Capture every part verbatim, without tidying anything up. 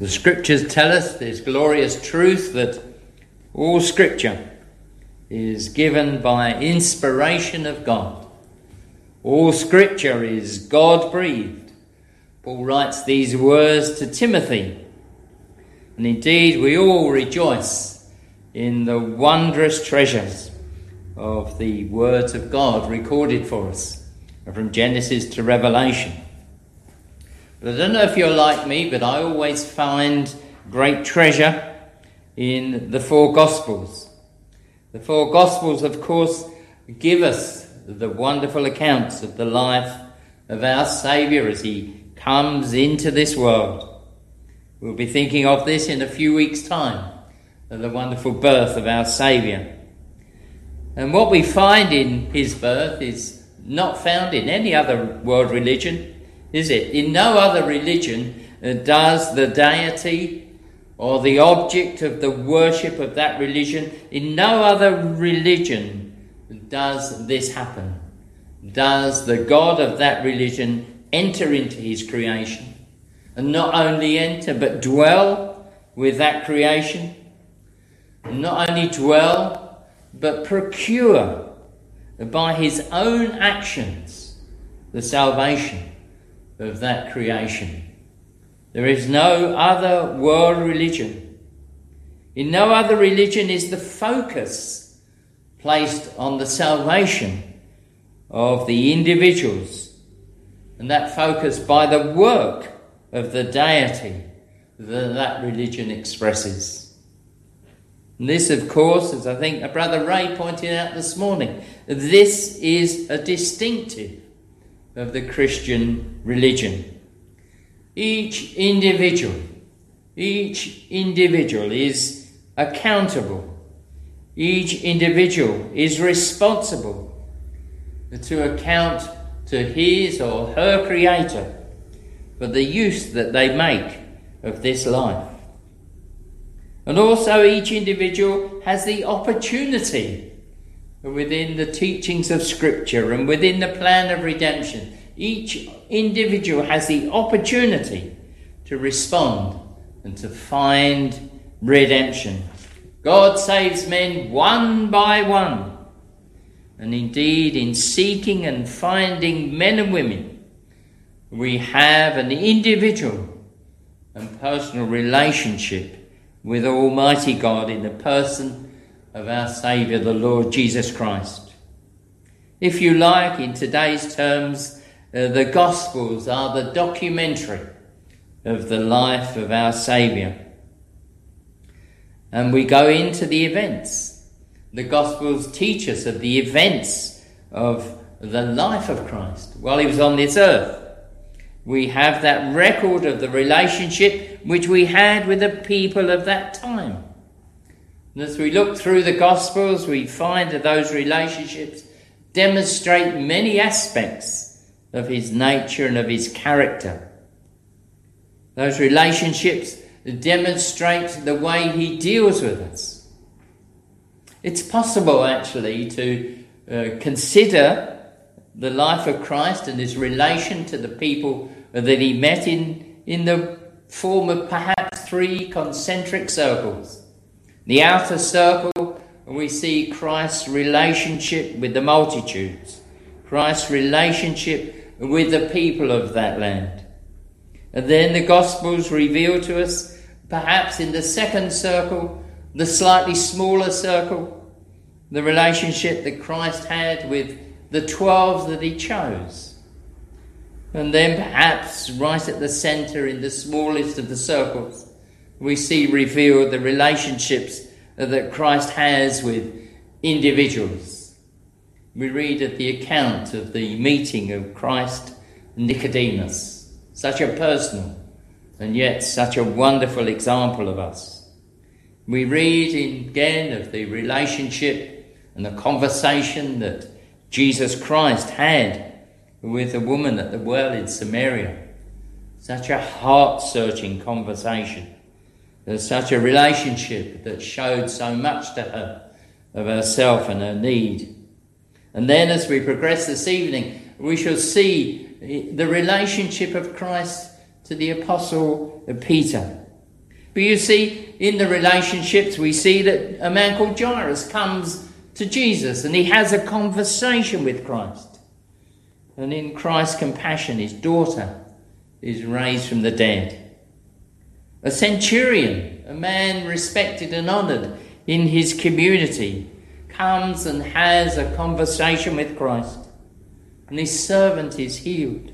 The scriptures tell us this glorious truth that all scripture is given by inspiration of God. All scripture is God-breathed. Paul writes these words to Timothy. And indeed, we all rejoice in the wondrous treasures of the words of God recorded for us from Genesis to Revelation. But I don't know if you're like me, but I always find great treasure in the four Gospels. The four Gospels, of course, give us the wonderful accounts of the life of our Saviour as he comes into this world. We'll be thinking of this in a few weeks' time, of the wonderful birth of our Saviour. And what we find in his birth is not found in any other world religion, is it? In no other religion does the deity or the object of the worship of that religion, in no other religion does this happen. Does the God of that religion enter into his creation, and not only enter but dwell with that creation, not only dwell but procure by his own actions the salvation of that creation. There is no other world religion. In no other religion is the focus placed on the salvation of the individuals, and that focus by the work of the deity that that religion expresses. And this, of course, as I think Brother Ray pointed out this morning, this is a distinctive of the Christian religion. Each individual, each individual is accountable. Each individual is responsible to account to his or her Creator for the use that they make of this life. And also each individual has the opportunity within the teachings of Scripture and within the plan of redemption. Each individual has the opportunity to respond and to find redemption. God saves men one by one. And indeed, in seeking and finding men and women, we have an individual and personal relationship with Almighty God in the person of our Saviour, the Lord Jesus Christ. If you like, in today's terms, uh, the Gospels are the documentary of the life of our Saviour. And we go into the events. The Gospels teach us of the events of the life of Christ while he was on this earth. We have that record of the relationship which we had with the people of that time. And as we look through the Gospels, we find that those relationships demonstrate many aspects of his nature and of his character. Those relationships demonstrate the way he deals with us. It's possible, actually, to uh, consider the life of Christ and his relation to the people that he met in, in the form of perhaps three concentric circles. The outer circle, we see Christ's relationship with the multitudes, Christ's relationship with the people of that land. And then the Gospels reveal to us, perhaps in the second circle, the slightly smaller circle, the relationship that Christ had with the twelve that he chose. And then perhaps right at the centre, in the smallest of the circles, we see revealed the relationships that Christ has with individuals. We read at the account of the meeting of Christ and Nicodemus, such a personal and yet such a wonderful example of us. We read in, again of the relationship and the conversation that Jesus Christ had with a woman at the well in Samaria. Such a heart-searching conversation. There's such a relationship that showed so much to her of herself and her need. And then as we progress this evening, we shall see the relationship of Christ to the Apostle Peter. But you see, in the relationships, we see that a man called Jairus comes to Jesus and he has a conversation with Christ. And in Christ's compassion, his daughter is raised from the dead. A centurion, a man respected and honoured in his community, comes and has a conversation with Christ, and his servant is healed.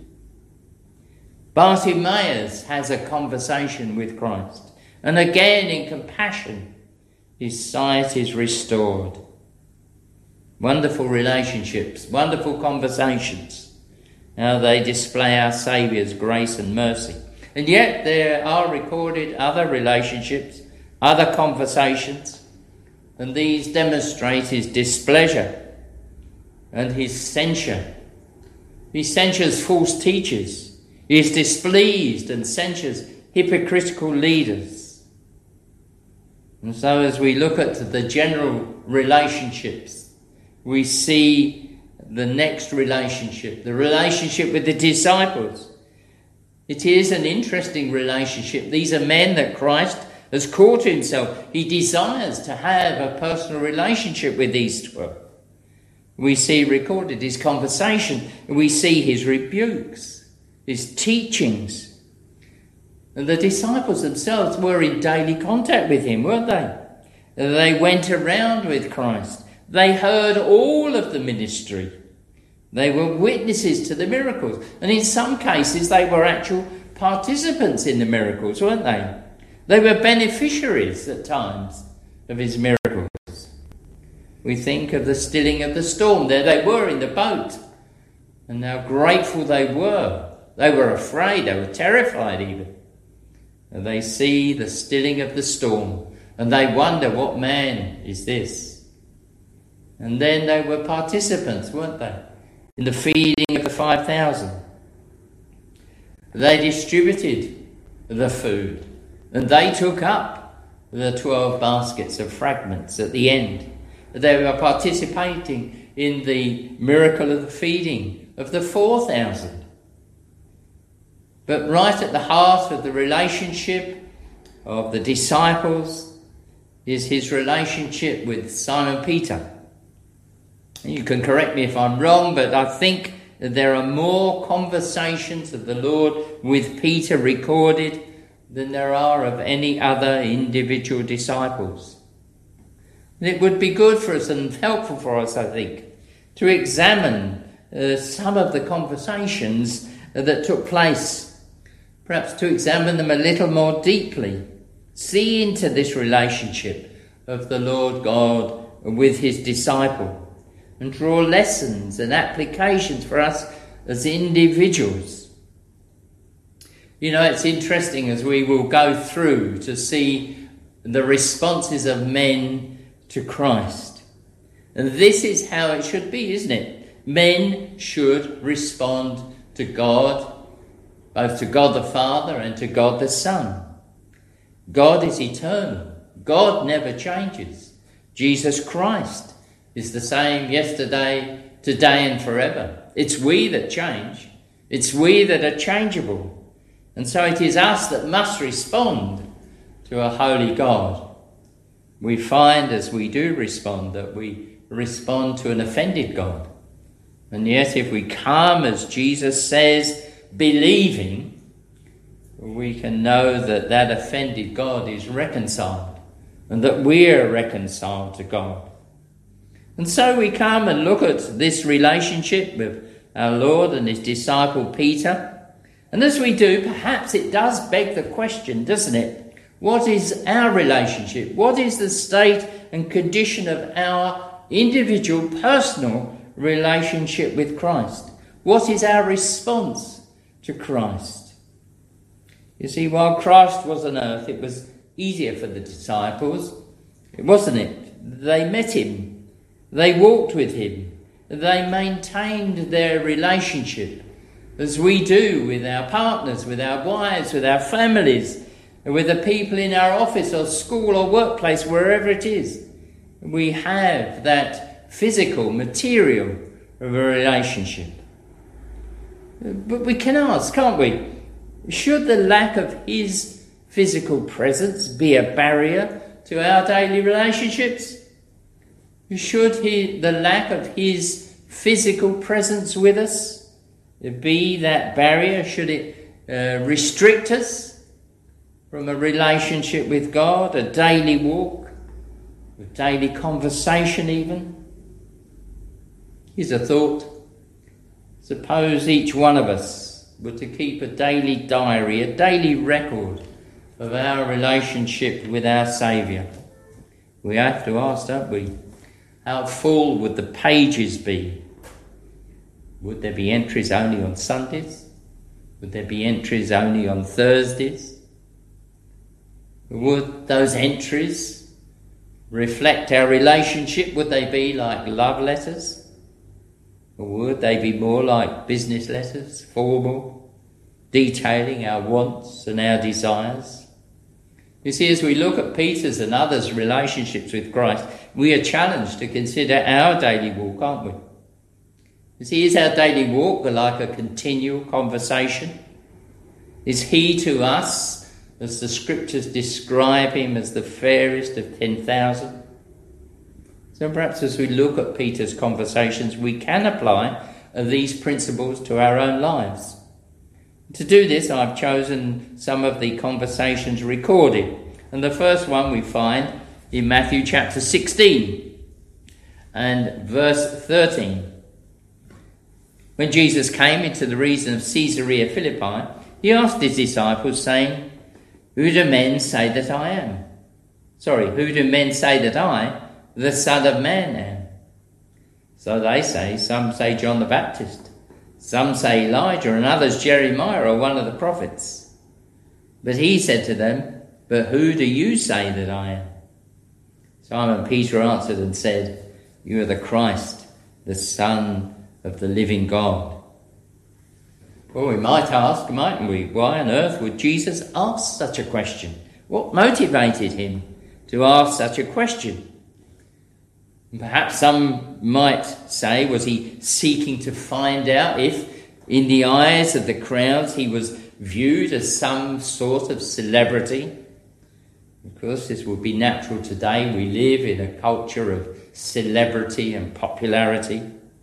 Bartimaeus has a conversation with Christ, and again in compassion his sight is restored. Wonderful relationships, wonderful conversations, how they display our Saviour's grace and mercy. And yet there are recorded other relationships, other conversations, and these demonstrate his displeasure and his censure. He censures false teachers. He is displeased and censures hypocritical leaders. And so as we look at the general relationships, we see the next relationship, the relationship with the disciples. It is an interesting relationship. These are men that Christ has called to himself. He desires to have a personal relationship with these twelve. We see recorded his conversation, and we see his rebukes, his teachings. And the disciples themselves were in daily contact with him, weren't they? They went around with Christ. They heard all of the ministry. They were witnesses to the miracles. And in some cases, they were actual participants in the miracles, weren't they? They were beneficiaries at times of his miracles. We think of the stilling of the storm. There they were in the boat. And how grateful they were. They were afraid. They were terrified even. And they see the stilling of the storm. And they wonder, what man is this? And then they were participants, weren't they? In the feeding of the five thousand. They distributed the food. And they took up the twelve baskets of fragments at the end. They were participating in the miracle of the feeding of the four thousand. But right at the heart of the relationship of the disciples is his relationship with Simon Peter. You can correct me if I'm wrong, but I think that there are more conversations of the Lord with Peter recorded than there are of any other individual disciples. And it would be good for us and helpful for us, I think, to examine uh, some of the conversations uh, that took place, perhaps to examine them a little more deeply, see into this relationship of the Lord God with his disciple, and draw lessons and applications for us as individuals. You know, it's interesting as we will go through to see the responses of men to Christ. And this is how it should be, isn't it? Men should respond to God, both to God the Father and to God the Son. God is eternal. God never changes. Jesus Christ is the same yesterday, today and forever. It's we that change. It's we that are changeable. And so it is us that must respond to a holy God. We find as we do respond that we respond to an offended God. And yet if we come, as Jesus says, believing, we can know that that offended God is reconciled and that we are reconciled to God. And so we come and look at this relationship with our Lord and his disciple Peter. And as we do, perhaps it does beg the question, doesn't it? What is our relationship? What is the state and condition of our individual, personal relationship with Christ? What is our response to Christ? You see, while Christ was on earth, it was easier for the disciples, wasn't it? They met him. They walked with him. They maintained their relationship, as we do with our partners, with our wives, with our families, with the people in our office or school or workplace, wherever it is. We have that physical, material of a relationship. But we can ask, can't we? Should the lack of his physical presence be a barrier to our daily relationships? Should he, the lack of his physical presence with us be that barrier? Should it uh, restrict us from a relationship with God, a daily walk, a daily conversation even? Here's a thought. Suppose each one of us were to keep a daily diary, a daily record of our relationship with our Saviour. We have to ask, don't we? How full would the pages be? Would there be entries only on Sundays? Would there be entries only on Thursdays? Would those entries reflect our relationship? Would they be like love letters? Or would they be more like business letters, formal, detailing our wants and our desires? You see, as we look at Peter's and others' relationships with Christ, we are challenged to consider our daily walk, aren't we? You see, is our daily walk like a continual conversation? Is he to us, as the scriptures describe him, as the fairest of ten thousand? So perhaps as we look at Peter's conversations, we can apply these principles to our own lives. To do this, I've chosen some of the conversations recorded. And the first one we find in Matthew chapter sixteen and verse thirteen. When Jesus came into the region of Caesarea Philippi, he asked his disciples, saying, "Who do men say that I am?" Sorry, who do men say that I, the Son of Man, am? So they say, some say John the Baptist, some say Elijah, and others Jeremiah or one of the prophets. But he said to them, "But who do you say that I am?" Simon Peter answered and said, "You are the Christ, the Son of the living God." Well, we might ask, mightn't we, why on earth would Jesus ask such a question? What motivated him to ask such a question? Perhaps some might say, was he seeking to find out if, in the eyes of the crowds, he was viewed as some sort of celebrity? Of course, this would be natural today. We live in a culture of celebrity and popularity.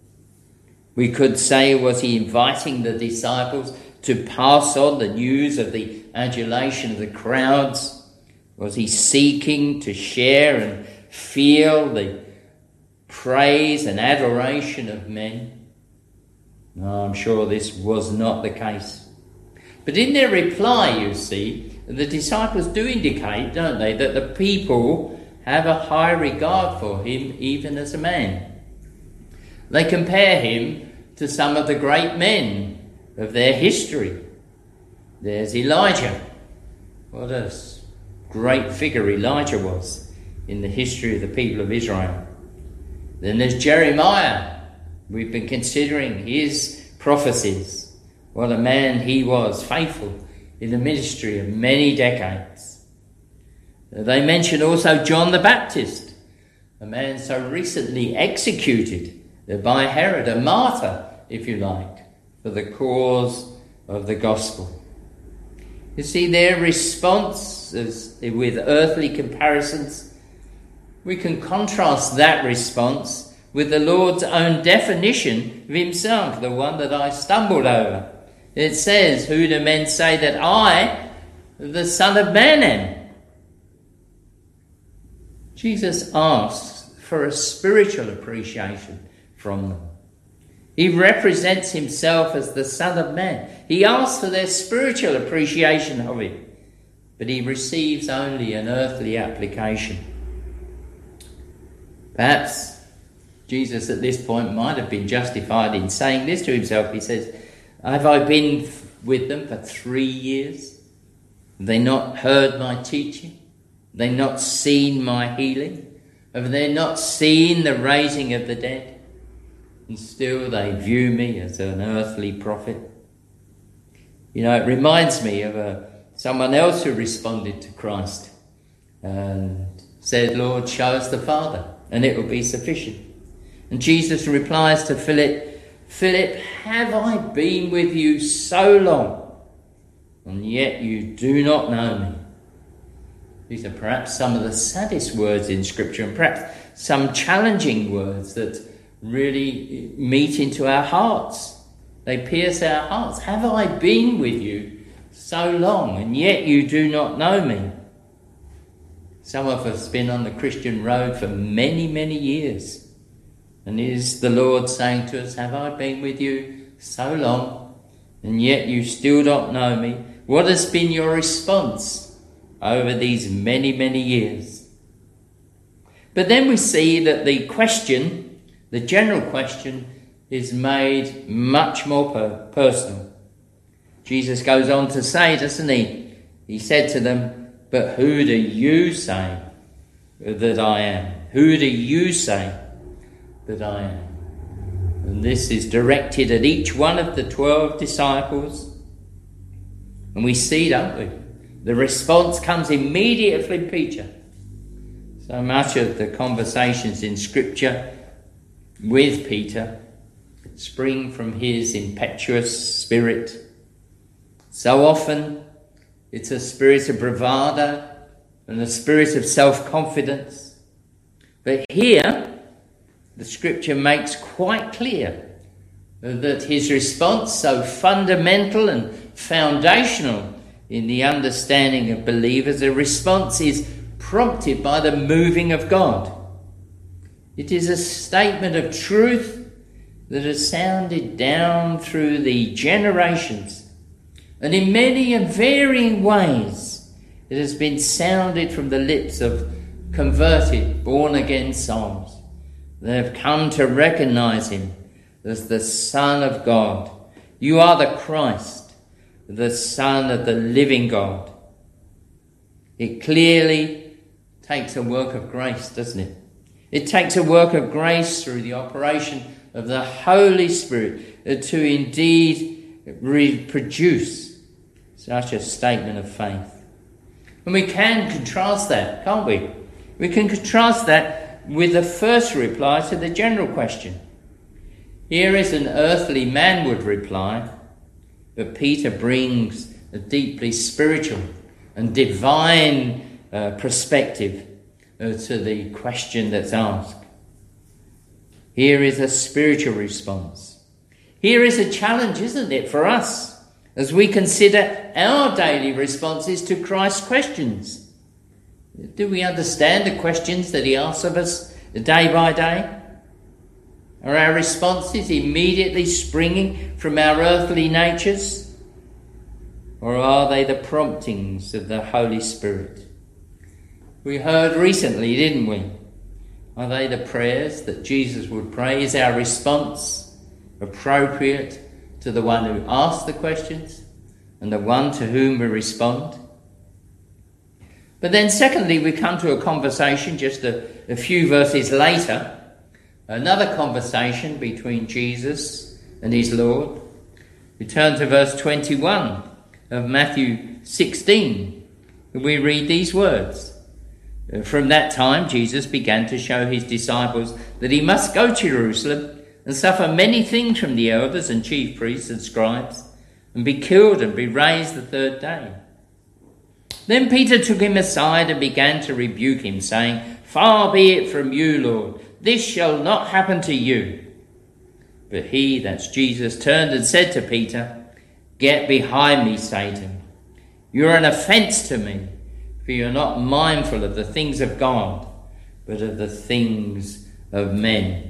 We could say, was he inviting the disciples to pass on the news of the adulation of the crowds? Was he seeking to share and feel the praise and adoration of men? No, I'm sure this was not the case. But in their reply, you see, the disciples do indicate, don't they, that the people have a high regard for him even as a man. They compare him to some of the great men of their history. There's Elijah. What a great figure Elijah was in the history of the people of Israel. Then there's Jeremiah. We've been considering his prophecies. What a man he was, faithful in the ministry of many decades. They mention also John the Baptist, a man so recently executed by Herod, a martyr, if you like, for the cause of the gospel. You see, their response is with earthly comparisons. We can contrast that response with the Lord's own definition of himself, the one that I stumbled over. It says, "Who do men say that I, the Son of Man, am?" Jesus asks for a spiritual appreciation from them. He represents himself as the Son of Man. He asks for their spiritual appreciation of him, but he receives only an earthly application. Perhaps Jesus at this point might have been justified in saying this to himself. He says, "Have I been with them for three years? Have they not heard my teaching? Have they not seen my healing? Have they not seen the raising of the dead? And still they view me as an earthly prophet." You know, it reminds me of a, someone else who responded to Christ and said, "Lord, show us the Father, and it will be sufficient." And Jesus replies to Philip, "Philip, have I been with you so long, and yet you do not know me? These are perhaps some of the saddest words in Scripture, and perhaps some challenging words that really meet into our hearts. They pierce our hearts. Have I been with you so long, and yet you do not know me? Some of us have been on the Christian road for many, many years. And is the Lord saying to us, have I been with you so long, and yet you still don't know me? What has been your response over these many, many years? But then we see that the question, the general question, is made much more per- personal. Jesus goes on to say, doesn't he? He said to them, but who do you say that I am? Who do you say that I am? And this is directed at each one of the twelve disciples. And we see, don't we? The response comes immediately from Peter. So much of the conversations in Scripture with Peter spring from his impetuous spirit. So often it's a spirit of bravado and a spirit of self-confidence. But here, the Scripture makes quite clear that his response, so fundamental and foundational in the understanding of believers, a response is prompted by the moving of God. It is a statement of truth that has sounded down through the generations, and in many and varying ways it has been sounded from the lips of converted, born-again souls. They have come to recognize him as the Son of God. You are the Christ, the Son of the living God. It clearly takes a work of grace, doesn't it? It takes a work of grace through the operation of the Holy Spirit to indeed reproduce such a statement of faith. And we can contrast that, can't we? We can contrast that with the first reply to the general question. Here is an earthly man would reply, but Peter brings a deeply spiritual and divine uh, perspective uh, to the question that's asked. Here is a spiritual response. Here is a challenge, isn't it, for us as we consider our daily responses to Christ's questions. Do we understand the questions that he asks of us day by day? Are our responses immediately springing from our earthly natures? Or are they the promptings of the Holy Spirit? We heard recently, didn't we? Are they the prayers that Jesus would pray? Is our response appropriate to the one who asked the questions and the one to whom we respond? But then secondly, we come to a conversation just a, a few verses later, another conversation between Jesus and his Lord. We turn to verse twenty-one of Matthew sixteen, and we read these words. From that time, Jesus began to show his disciples that he must go to Jerusalem and suffer many things from the elders and chief priests and scribes, and be killed and be raised the third day. Then Peter took him aside and began to rebuke him, saying, Far be it from you, Lord, this shall not happen to you. But he, that's Jesus, turned and said to Peter, Get behind me, Satan. You're an offence to me, for you're not mindful of the things of God, but of the things of men.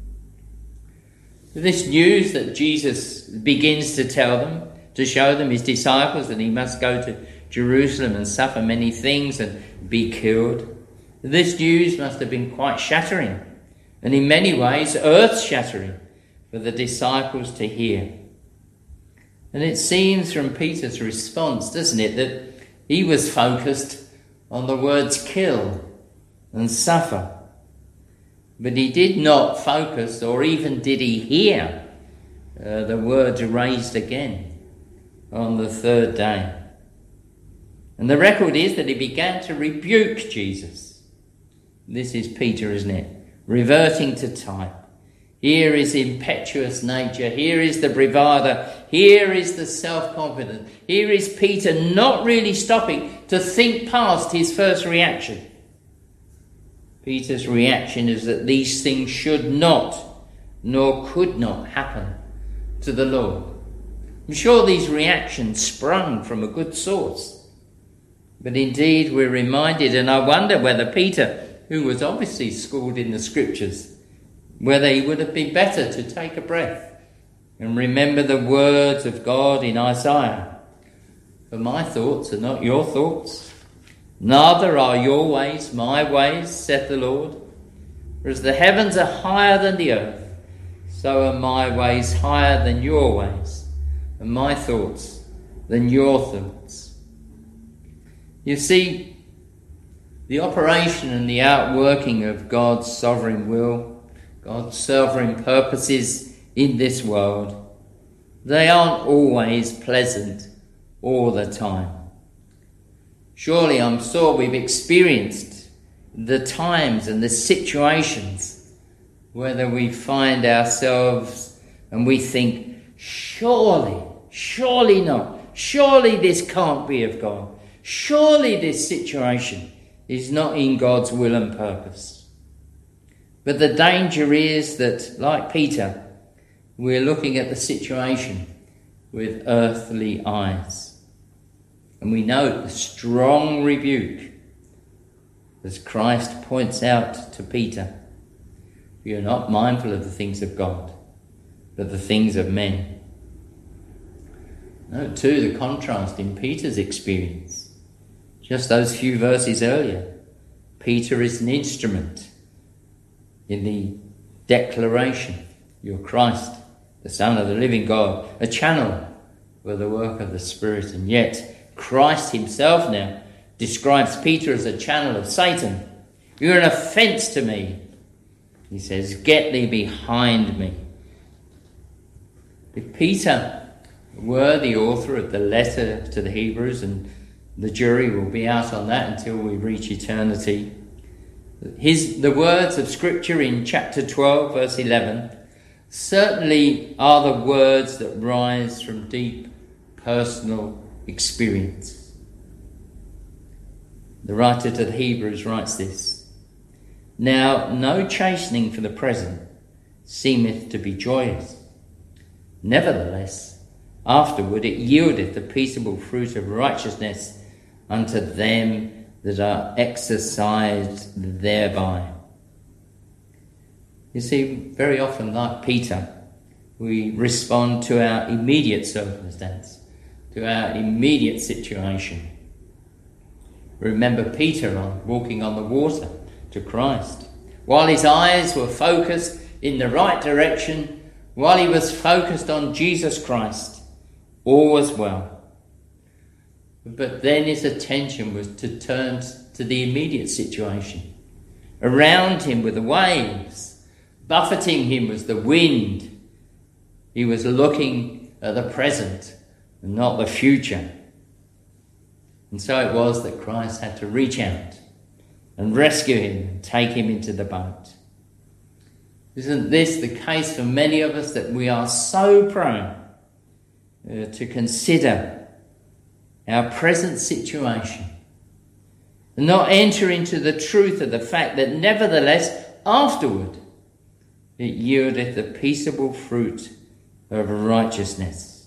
This news that Jesus begins to tell them, to show them, his disciples, that he must go to Jerusalem and suffer many things and be killed. This news must have been quite shattering, and in many ways earth-shattering for the disciples to hear. And it seems from Peter's response, doesn't it, that he was focused on the words kill and suffer. But he did not focus, or even did he hear, uh, the words raised again on the third day. And the record is that he began to rebuke Jesus. This is Peter, isn't it? Reverting to type. Here is impetuous nature. Here is the bravado. Here is the self-confidence. Here is Peter not really stopping to think past his first reaction. Peter's reaction is that these things should not, nor could not happen to the Lord. I'm sure these reactions sprung from a good source. But indeed we're reminded, and I wonder whether Peter, who was obviously schooled in the scriptures, whether he would have been better to take a breath and remember the words of God in Isaiah. For my thoughts are not your thoughts, neither are your ways my ways, saith the Lord. For as the heavens are higher than the earth, so are my ways higher than your ways, and my thoughts than your thoughts. You see, the operation and the outworking of God's sovereign will, God's sovereign purposes in this world, they aren't always pleasant all the time. Surely I'm sure we've experienced the times and the situations whether we find ourselves and we think, surely, surely not, surely this can't be of God, surely this situation is not in God's will and purpose. But the danger is that, like Peter, we're looking at the situation with earthly eyes. And we note the strong rebuke as Christ points out to Peter, you're not mindful of the things of God, but the things of men. Note too the contrast in Peter's experience. Just those few verses earlier, Peter is an instrument in the declaration, you're Christ, the Son of the living God, a channel for the work of the Spirit. And yet Christ himself now describes Peter as a channel of Satan. You're an offence to me. He says, get thee behind me. If Peter were the author of the letter to the Hebrews, and the jury will be out on that until we reach eternity, his the words of Scripture in chapter twelve, verse eleven, certainly are the words that rise from deep personal experience. The writer to the Hebrews writes this, now no chastening for the present seemeth to be joyous. Nevertheless, afterward it yieldeth the peaceable fruit of righteousness unto them that are exercised thereby. You see, very often, like Peter, we respond to our immediate circumstance, to our immediate situation. Remember Peter on walking on the water to Christ. While his eyes were focused in the right direction, while he was focused on Jesus Christ, all was well. But then his attention was to turn to the immediate situation. Around him were the waves. Buffeting him was the wind. He was looking at the present and not the future. And so it was that Christ had to reach out and rescue him and take him into the boat. Isn't this the case for many of us, that we are so prone uh, to consider our present situation and not enter into the truth of the fact that nevertheless afterward it yieldeth the peaceable fruit of righteousness.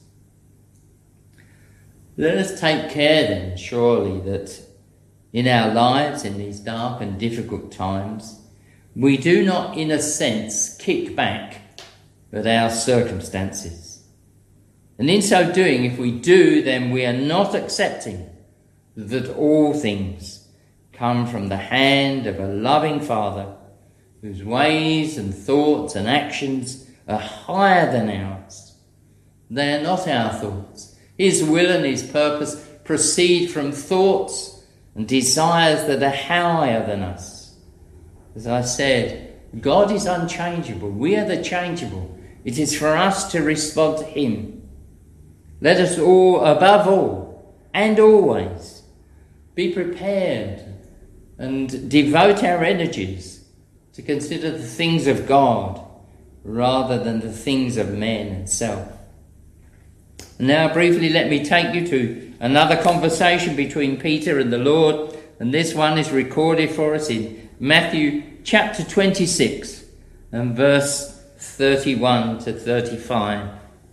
Let us take care then, surely, that in our lives, in these dark and difficult times, we do not, in a sense, kick back at our circumstances. And in so doing, if we do, then we are not accepting that all things come from the hand of a loving Father whose ways and thoughts and actions are higher than ours. They are not our thoughts. His will and his purpose proceed from thoughts and desires that are higher than us. As I said, God is unchangeable. We are the changeable. It is for us to respond to him. Let us all, above all, and always, be prepared and devote our energies to consider the things of God rather than the things of men and self. Now briefly let me take you to another conversation between Peter and the Lord, and this one is recorded for us in Matthew chapter twenty-six and verse thirty-one to thirty-five.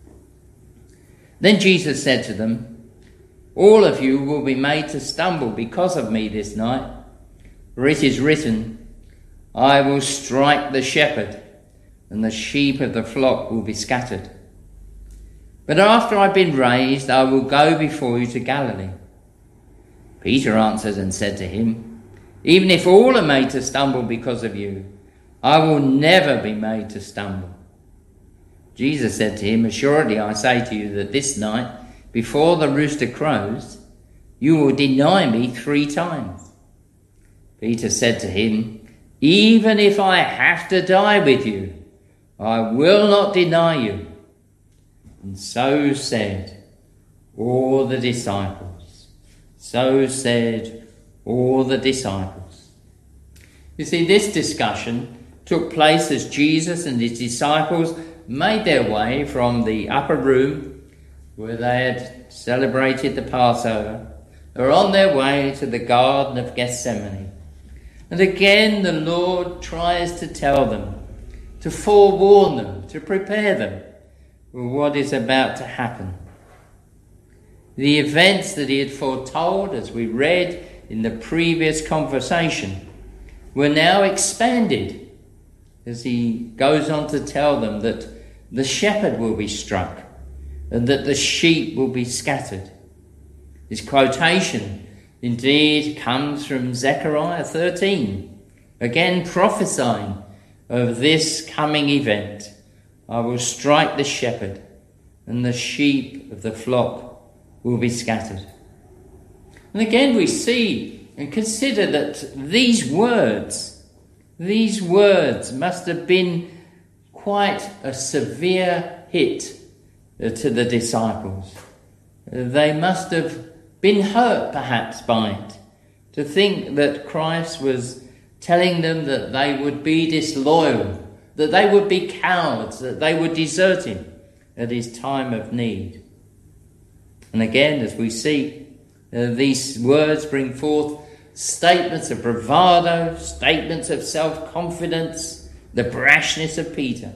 Then Jesus said to them, "All of you will be made to stumble because of me this night, for it is written, I will strike the shepherd, and the sheep of the flock will be scattered. But after I've been raised, I will go before you to Galilee." Peter answered and said to him, "Even if all are made to stumble because of you, I will never be made to stumble." Jesus said to him, "Assuredly I say to you that this night, before the rooster crows, you will deny me three times." Peter said to him, "Even if I have to die with you, I will not deny you." And so said all the disciples. So said all the disciples. You see, this discussion took place as Jesus and his disciples made their way from the upper room where they had celebrated the Passover. They were on their way to the Garden of Gethsemane. And again the Lord tries to tell them, to forewarn them, to prepare them for what is about to happen. The events that he had foretold, as we read in the previous conversation, were now expanded as he goes on to tell them that the shepherd will be struck and that the sheep will be scattered. This quotation indeed comes from Zechariah thirteen, again prophesying of this coming event. I will strike the shepherd, and the sheep of the flock will be scattered. And again we see and consider that these words, these words must have been quite a severe hit to the disciples. They must have been hurt perhaps by it, to think that Christ was telling them that they would be disloyal, that they would be cowards, that they would desert him at his time of need. And again, as we see, uh, these words bring forth statements of bravado, statements of self-confidence, the brashness of Peter.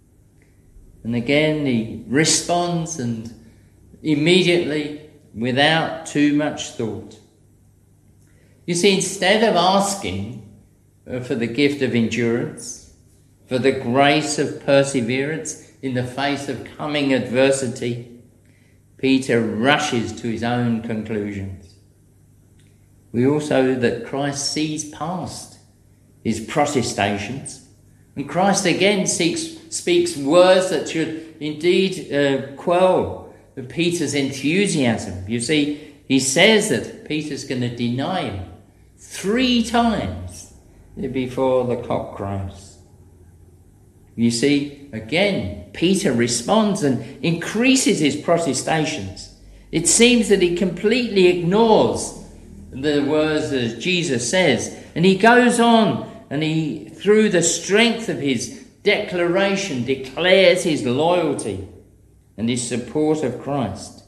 And again he responds, and immediately, without too much thought. You see, instead of asking for the gift of endurance, for the grace of perseverance in the face of coming adversity, Peter rushes to his own conclusions. We also know that Christ sees past his protestations, and Christ again seeks, speaks words that should indeed uh, quell Peter's enthusiasm. You see, he says that Peter's going to deny him three times before the cock crows. You see, again, Peter responds and increases his protestations. It seems that he completely ignores the words that Jesus says, and he goes on and he, through the strength of his declaration, declares his loyalty and his support of Christ.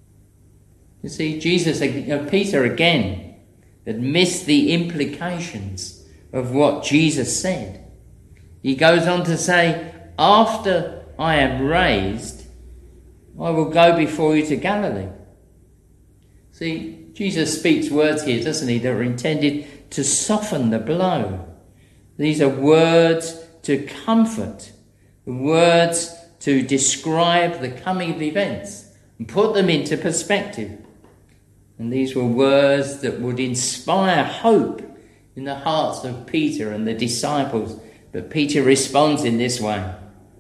You see, Jesus, uh, Peter again had missed the implications of what Jesus said. He goes on to say, after I am raised, I will go before you to Galilee. See, Jesus speaks words here, doesn't he, that are intended to soften the blow. These are words to comfort, words to describe the coming events and put them into perspective. And these were words that would inspire hope in the hearts of Peter and the disciples. But Peter responds in this way.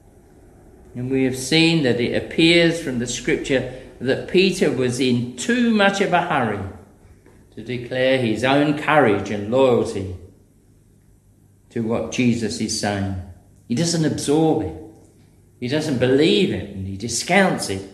And we have seen that it appears from the scripture that Peter was in too much of a hurry to declare his own courage and loyalty to what Jesus is saying. He doesn't absorb it. He doesn't believe it, and he discounts it.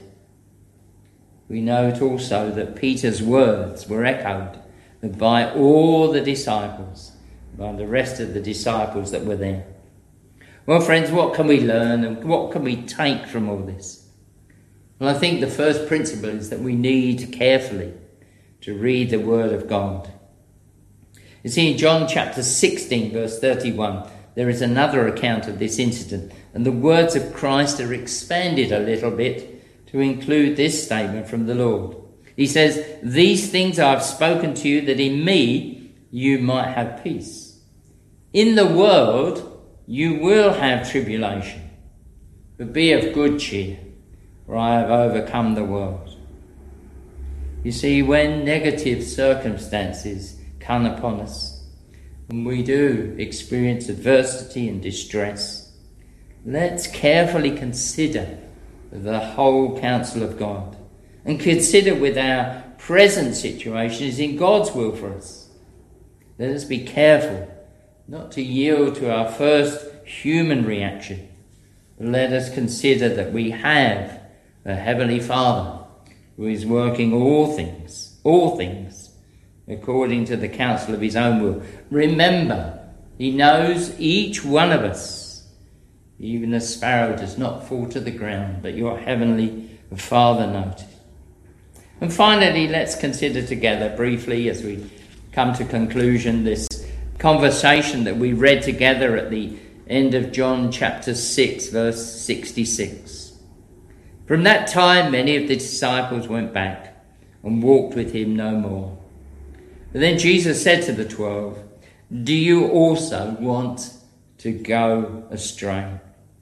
We note also that Peter's words were echoed by all the disciples, by the rest of the disciples that were there. Well, friends, what can we learn and what can we take from all this? Well, I think the first principle is that we need carefully to read the Word of God. You see, in John chapter sixteen, verse thirty-one, there is another account of this incident, and the words of Christ are expanded a little bit to include this statement from the Lord. He says, "These things I have spoken to you, that in me you might have peace. In the world you will have tribulation, but be of good cheer, for I have overcome the world." You see, when negative circumstances come upon us, and we do experience adversity and distress, let's carefully consider the whole counsel of God and consider with our present situation is in God's will for us. Let us be careful not to yield to our first human reaction, but let us consider that we have a Heavenly Father who is working all things, all things, according to the counsel of his own will. Remember, he knows each one of us. Even a sparrow does not fall to the ground, but your Heavenly Father knows it. And finally, let's consider together briefly, as we come to conclusion, this conversation that we read together at the end of John chapter six, verse sixty-six. From that time, many of the disciples went back and walked with him no more. But then Jesus said to the twelve, "Do you also want to go astray?"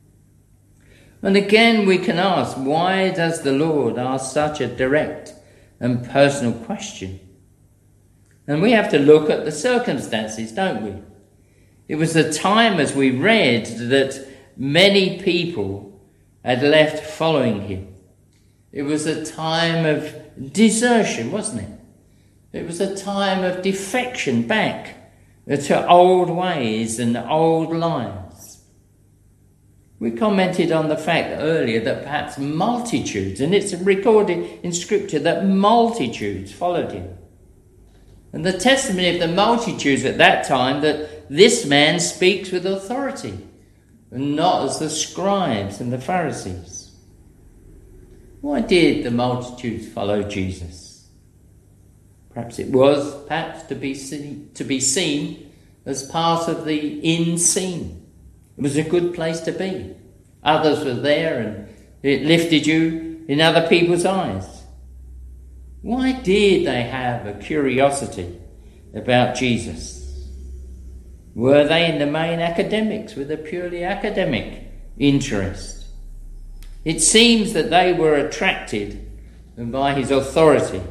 And again we can ask, why does the Lord ask such a direct and personal question? And we have to look at the circumstances, don't we? It was the time, as we read, that many people had left following him. It was a time of desertion, wasn't it? It was a time of defection back to old ways and old lives. We commented on the fact earlier that perhaps multitudes, and it's recorded in Scripture that multitudes followed him. And the testimony of the multitudes at that time that this man speaks with authority, and not as the scribes and the Pharisees. Why did the multitudes follow Jesus? Perhaps it was perhaps to be seen, to be seen as part of the in scene. It was a good place to be. Others were there and it lifted you in other people's eyes. Why did they have a curiosity about Jesus? Were they in the main academics with a purely academic interest? It seems that they were attracted by his authority.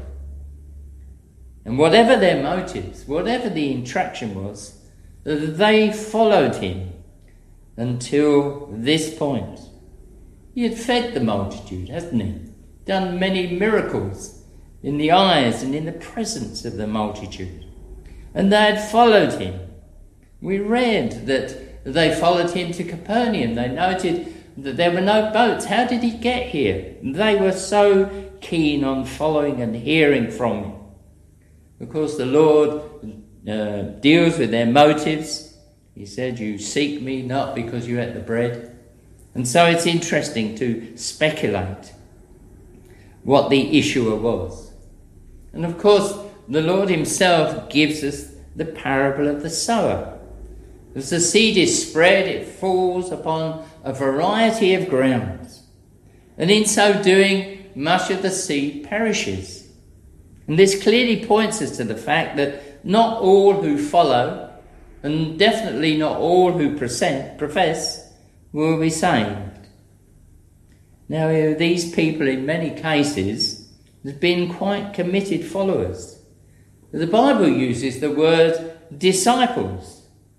And whatever their motives, whatever the attraction was, they followed him until this point. He had fed the multitude, hasn't he? Done many miracles in the eyes and in the presence of the multitude. And they had followed him. We read that they followed him to Capernaum. They noted that there were no boats. How did he get here? They were so keen on following and hearing from him. Of course, the Lord uh, deals with their motives. He said, "You seek me not because you ate the bread." And so it's interesting to speculate what the issuer was. And of course, the Lord himself gives us the parable of the sower. As the seed is spread, it falls upon a variety of grounds. And in so doing, much of the seed perishes. And this clearly points us to the fact that not all who follow, and definitely not all who profess, will be saved. Now, these people in many cases have been quite committed followers. The Bible uses the word disciples.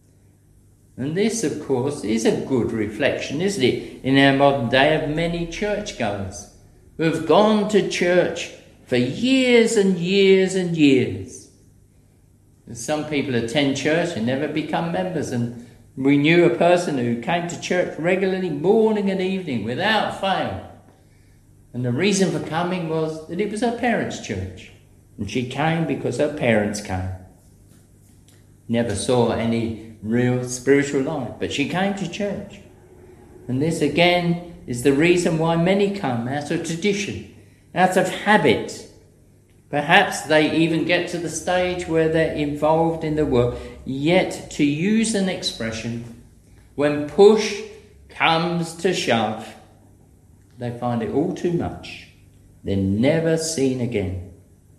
And this, of course, is a good reflection, isn't it, in our modern day of many churchgoers who have gone to church for years and years and years. And some people attend church and never become members, and we knew a person who came to church regularly, morning and evening, without fail. And the reason for coming was that it was her parents' church, and she came because her parents came. Never saw any real spiritual life, but she came to church. And this again is the reason why many come out of tradition, out of habit. Perhaps they even get to the stage where they're involved in the work. Yet, to use an expression, when push comes to shove, they find it all too much. They're never seen again.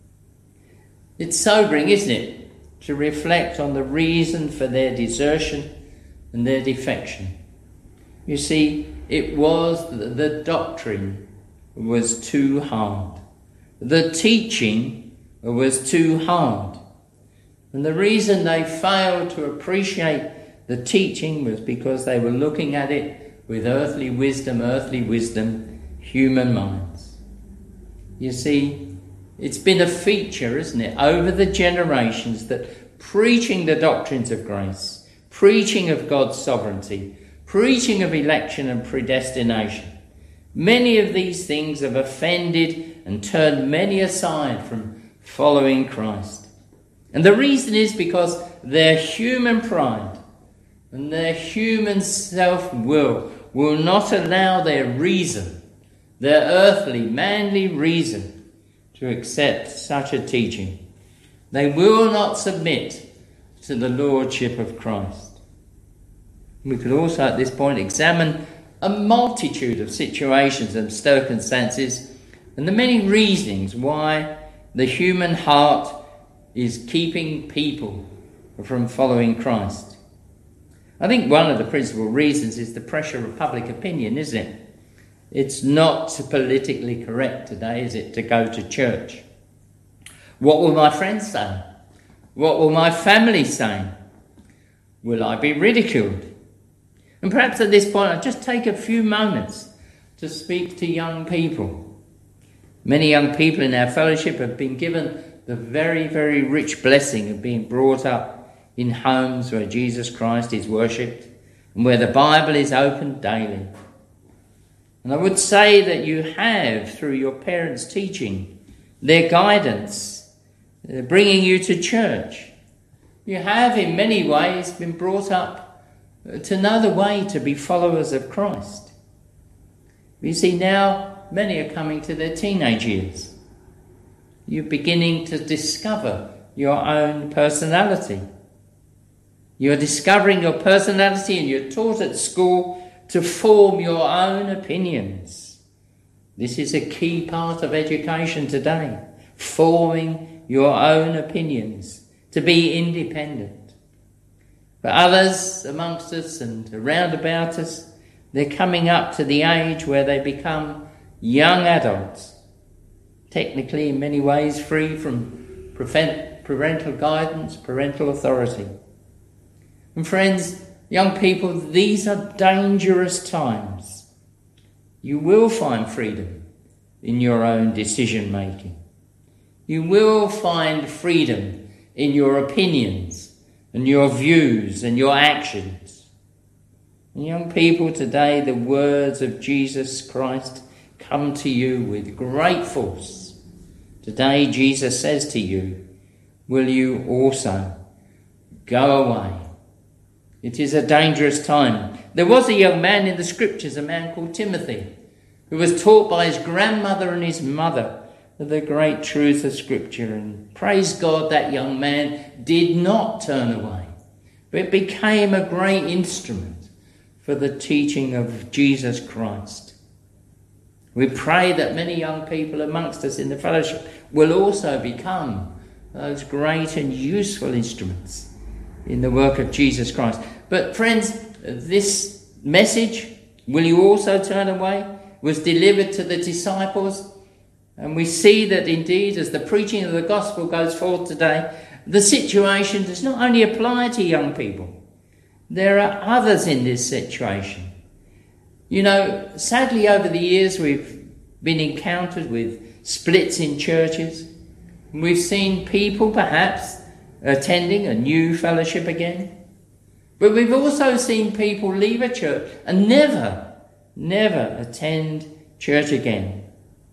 It's sobering, isn't it, to reflect on the reason for their desertion and their defection. You see, it was the doctrine was too hard. The teaching was too hard. And the reason they failed to appreciate the teaching was because they were looking at it with earthly wisdom, earthly wisdom, human minds. You see, it's been a feature, isn't it, over the generations that preaching the doctrines of grace, preaching of God's sovereignty, preaching of election and predestination, many of these things have offended and turned many aside from following Christ. And the reason is because their human pride and their human self-will will not allow their reason, their earthly, manly reason, to accept such a teaching. They will not submit to the lordship of Christ. We could also at this point examine a multitude of situations and circumstances and the many reasonings why the human heart is keeping people from following Christ. I think one of the principal reasons is the pressure of public opinion, isn't it? It's not politically correct today, is it, to go to church? What will my friends say? What will my family say? Will I be ridiculed? And perhaps at this point I'll just take a few moments to speak to young people. Many young people in our fellowship have been given the very, very rich blessing of being brought up in homes where Jesus Christ is worshipped and where the Bible is opened daily. And I would say that you have, through your parents' teaching, their guidance, bringing you to church. You have in many ways been brought up to know the way to be followers of Christ. You see, now many are coming to their teenage years. You're beginning to discover your own personality. You're discovering your personality and you're taught at school to form your own opinions. This is a key part of education today, forming your own opinions, to be independent. For others amongst us and around about us, they're coming up to the age where they become young adults, technically in many ways free from parental guidance, parental authority. And friends, young people, these are dangerous times. You will find freedom in your own decision making. You will find freedom in your opinions and your views and your actions. And young people, today the words of Jesus Christ come to you with great force. Today Jesus says to you, will you also go away? It is a dangerous time. There was a young man in the scriptures, a man called Timothy, who was taught by his grandmother and his mother the great truth of Scripture. And praise God, that young man did not turn away, but became a great instrument for the teaching of Jesus Christ. We pray that many young people amongst us in the fellowship will also become those great and useful instruments in the work of Jesus Christ. But friends, this message, will you also turn away, was delivered to the disciples. And we see that indeed, as the preaching of the gospel goes forth today, the situation does not only apply to young people. There are others in this situation. You know, sadly over the years we've been encountered with splits in churches. We've seen people perhaps attending a new fellowship again. But we've also seen people leave a church and never, never attend church again.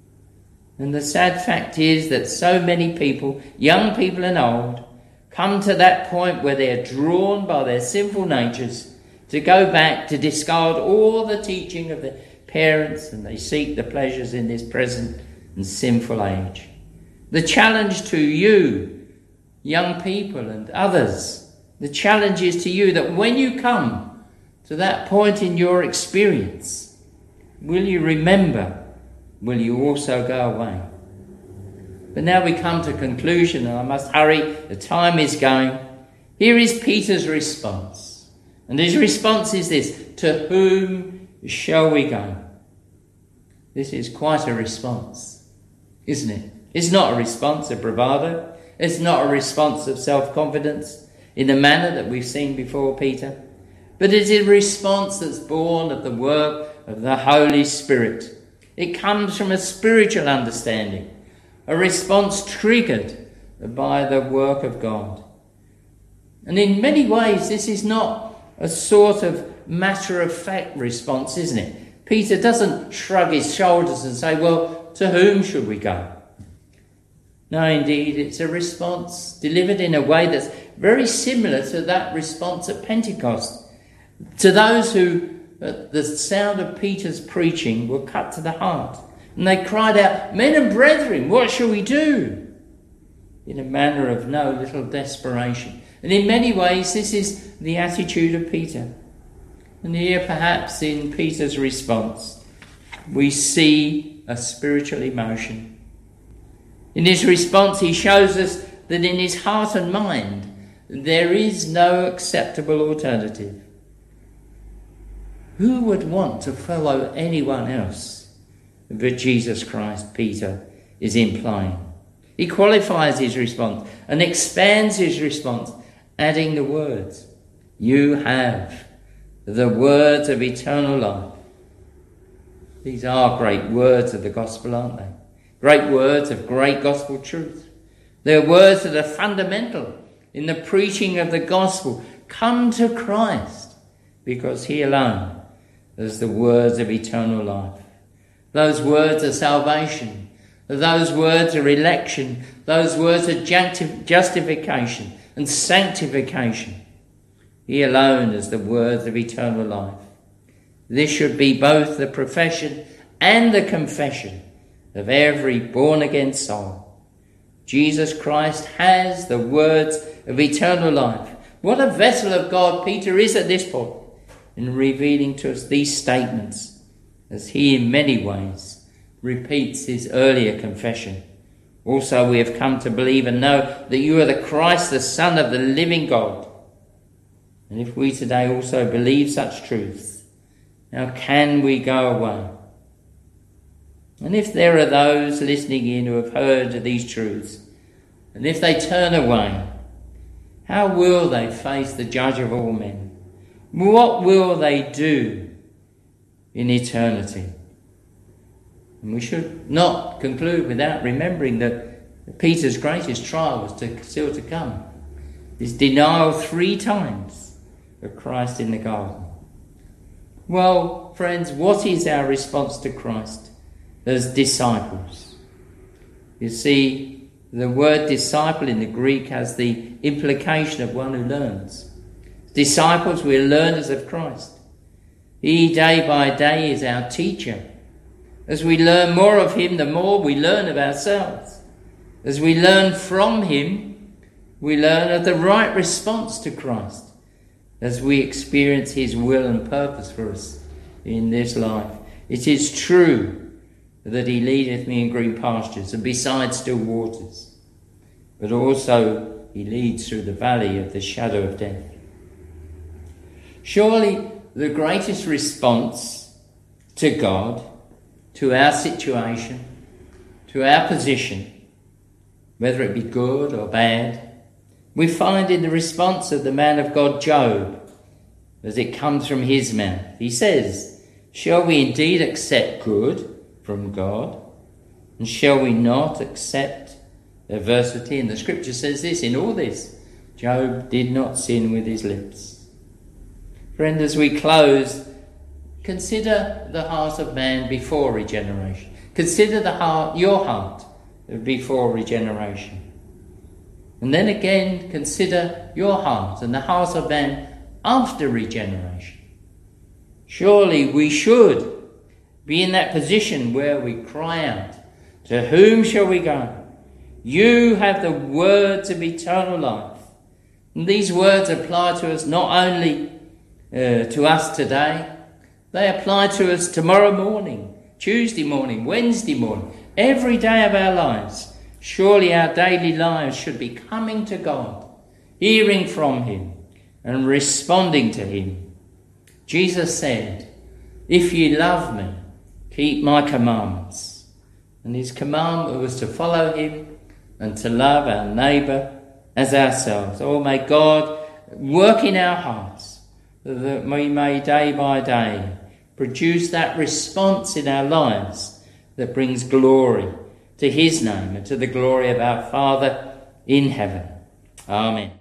And the sad fact is that so many people, young people and old, come to that point where they're drawn by their sinful natures to go back, to discard all the teaching of the parents, and they seek the pleasures in this present and sinful age. The challenge to you, young people and others, the challenge is to you that when you come to that point in your experience, will you remember? Will you also go away? But now we come to conclusion, and I must hurry, the time is going. Here is Peter's response. And his response is this: to whom shall we go? This is quite a response, isn't it? It's not a response of bravado. It's not a response of self-confidence in the manner that we've seen before Peter. But it's a response that's born of the work of the Holy Spirit. It comes from a spiritual understanding, a response triggered by the work of God. And in many ways, this is not a sort of matter-of-fact response, isn't it? Peter doesn't shrug his shoulders and say, well, to whom should we go? No, indeed, it's a response delivered in a way that's very similar to that response at Pentecost. To those who, at the sound of Peter's preaching, were cut to the heart. And they cried out, men and brethren, what shall we do? In a manner of no little desperation. And in many ways, this is the attitude of Peter. And here, perhaps, in Peter's response, we see a spiritual emotion. In his response, he shows us that in his heart and mind, there is no acceptable alternative. Who would want to follow anyone else but Jesus Christ, Peter is implying. He qualifies his response and expands his response, adding the words, you have the words of eternal life. These are great words of the gospel, aren't they? Great words of great gospel truth. They're words that are fundamental in the preaching of the gospel. Come to Christ, because he alone is the words of eternal life. Those words are salvation. Those words are election. Those words are justification and sanctification. He alone is the words of eternal life. This should be both the profession and the confession of every born-again soul. Jesus Christ has the words of eternal life. What a vessel of God Peter is at this point in revealing to us these statements, as he in many ways repeats his earlier confession. Also, we have come to believe and know that you are the Christ, the Son of the living God. And if we today also believe such truths, how can we go away? And if there are those listening in who have heard these truths, and if they turn away, how will they face the judge of all men? What will they do in eternity? And we should not conclude without remembering that Peter's greatest trial was to, still to come. His denial three times of Christ in the garden. Well, friends, what is our response to Christ as disciples? You see, the word disciple in the Greek has the implication of one who learns. Disciples, we're learners of Christ. He, day by day, is our teacher. As we learn more of him, the more we learn of ourselves. As we learn from him, we learn of the right response to Christ as we experience his will and purpose for us in this life. It is true that he leadeth me in green pastures and beside still waters, but also he leads through the valley of the shadow of death. Surely the greatest response to God, to our situation, to our position, whether it be good or bad, we find in the response of the man of God, Job, as it comes from his mouth. He says, shall we indeed accept good from God? And shall we not accept adversity? And the scripture says this, in all this, Job did not sin with his lips. Friend, as we close, consider the heart of man before regeneration. Consider the heart, your heart, before regeneration. And then again, consider your heart and the heart of man after regeneration. Surely we should be in that position where we cry out, to whom shall we go? You have the words of eternal life. And these words apply to us not only uh, to us today, they apply to us tomorrow morning, Tuesday morning, Wednesday morning, every day of our lives. Surely our daily lives should be coming to God, hearing from him and responding to him. Jesus said, if ye love me, keep my commandments. And his commandment was to follow him and to love our neighbour as ourselves. Oh, may God work in our hearts that we may day by day produce that response in our lives that brings glory to his name and to the glory of our Father in heaven. Amen.